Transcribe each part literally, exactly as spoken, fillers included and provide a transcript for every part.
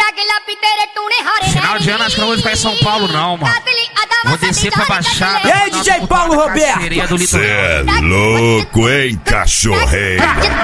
Final de ano acho que não vou ficar em São Paulo não, mano. Vou descer pra Baixada. E aí, D J Paulo Roberto? Cê é louco, hein, cachorreiro?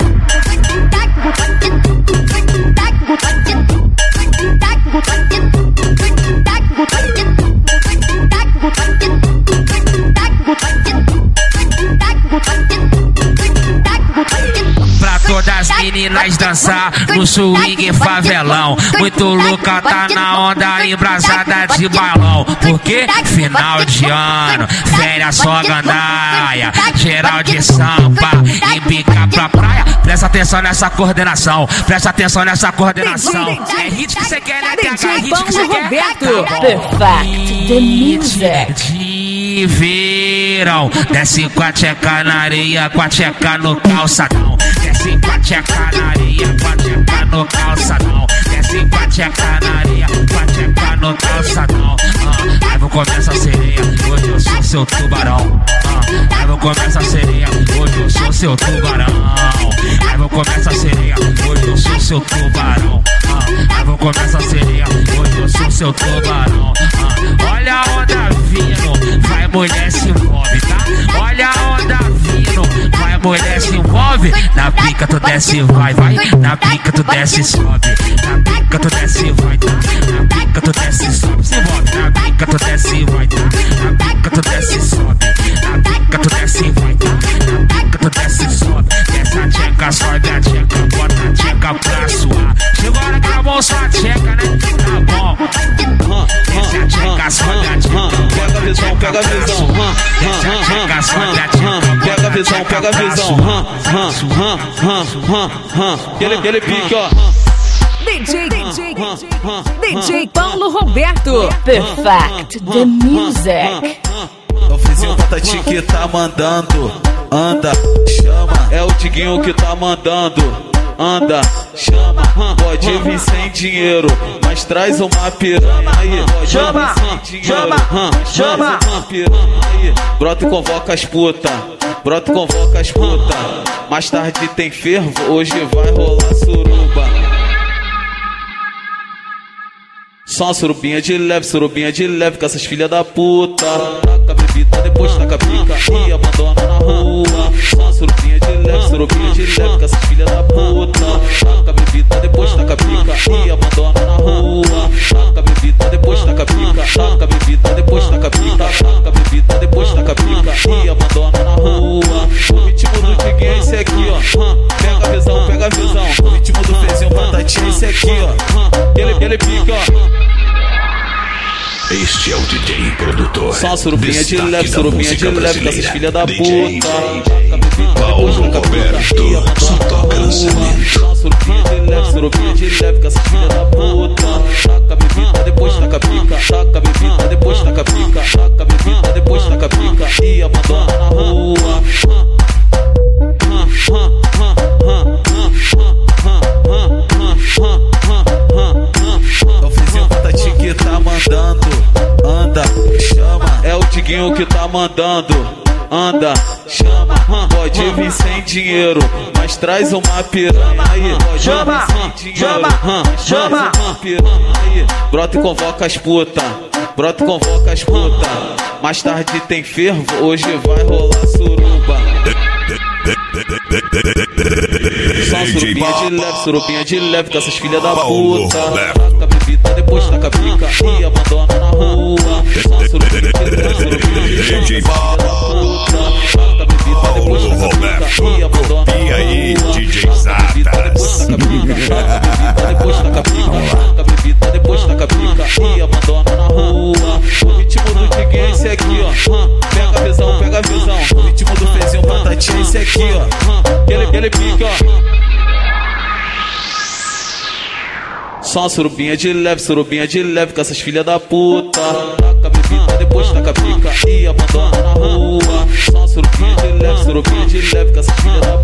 Pra todas as meninas dançar no swing favelão. Muito louca, tá na onda embrasada de balão. Porque final de ano, férias só gandaia. Geral de samba, embica pra praia. Presta atenção nessa coordenação. Presta atenção nessa coordenação. É hit que você quer, né, T H? É hit que você quer. Perfect, the music. De verão, desce com a tcheca na areia, com a tcheca no calçadão. Desce com a tcheca na areia, com a tcheca no calçadão. Desce com a tcheca na areia, com a tcheca no calçadão. Ah, aí vou comer essa sereia, hoje eu sou seu tubarão. Ah, aí vou comer essa sereia, hoje eu sou seu tubarão. Aí vou comer essa sereia, hoje eu sou seu tubarão. Ah, aí vou comer essa sereia, hoje eu sou seu tubarão. Ah, olha a onda vindo, vai mulher se envolve, tá? Olha a onda vindo, vai mulher se envolve. Na pica tu desce vai, vai. Na pica tu desce sobe. Na pica tu desce vai, tá? Na pica tu desce sobe, se envolve. Na pica tu desce vai, tá? Na pica tu desce sobe. Na pica tu desce vai, tá? Na pica tu desce sobe. Desce a tcheca, sobe a tcheca, bota a tcheca pra suar. Chegou a hora que acabou só a tcheca, né? Tá bom. Desce a tcheca, sobe a tcheca. Pega a visão, pega a visão. Desce a tcheca, sobe a tcheca. Pega a visão, pega a visão. Aquele, aquele pique, ó. D J, D J, D J Paulo Roberto. Perfect, the music. É o vizinho Patati que tá mandando. Anda, chama. É o Diguinho que tá mandando. Anda, chama. Pode vir sem dinheiro, mas traz uma piranha aí. Pode chama, vir sem dinheiro, chama, chama. Uma piranha aí. Brota e convoca as puta. Brota e convoca as puta. Mais tarde tem fervo, hoje vai rolar suruba. Só uma surubinha de leve, surubinha de leve com essas filhas da puta. Taca a bebida, depois taca a pica e abandona na rua. Só uma surubinha de leve, surubinha de leve com essas filhas da puta. Taca a bebida, depois taca a pica e abandona na rua. Taca a bebida, depois taca a pica. Taca a bebida, depois taca a pica. Taca a bebida, depois taca a pica e abandona na rua. O ritmo do Diguinho é esse aqui, ó. Pega a visão, pega a visão. O ritmo do Fezinho Batatinha é esse aqui, ó. Ele, ele pica, ó. Este é o D J produtor. Só surubinha de leve, surubinha de leve com essas filhas da puta. Paulo Roberto, só toca lançamento. Só surubinha de leve, surubinha de leve com essas filhas da puta. Taca a bebida, depois taca a pica. Taca a bebida, depois taca a pica. Taca a bebida, depois taca a pica e abandona na rua. É o vizinho Patati que tá mandando. Anda, chama. É o Diguinho que tá mandando. Anda, chama. Pode vir sem dinheiro, mas traz uma piranha aí. Pode chama, vir sem dinheiro, chama, chama. Uma piranha aí. Brota e convoca as puta. Brota e convoca as puta. Mais tarde tem fervo, hoje vai rolar suruba. Só surubinha de leve, surubinha de leve com essas filhas da puta. Taca a bebida, depois taca a pica e abandona na rua. Só surubinha de leve, surubinha de leve com essas filhas da puta. Taca a bebida, depois taca a pica e abandona na rua. E aí, D J Zatas? Taca a bebida, depois taca a pica. Taca a bebida, depois taca a pica e abandona na rua. O ritmo do Diguinho é esse aqui, ó. Pega a visão, pega a visão. O ritmo do Fezinho Batatinha é esse aqui, ó. Ele, ele pica, ó. Só uma surubinha de leve, surubinha de leve com essas filhas da puta. Taca a bebida, depois taca a pica e abandona na rua. Só uma surubinha de leve, surubinha de leve com essas filhas da